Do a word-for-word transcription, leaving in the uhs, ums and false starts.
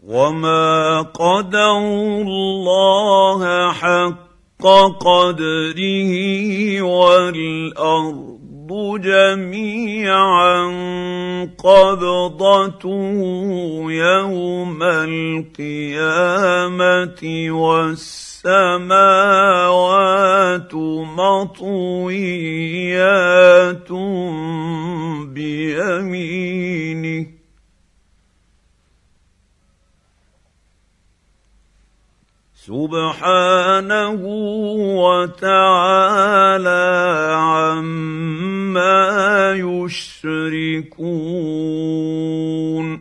وما قدروا الله حق قدره والأرض جميعا قبضته يوم القيامة والسماوات مطويات بيمينه سبحانه وتعالى عما يشركون.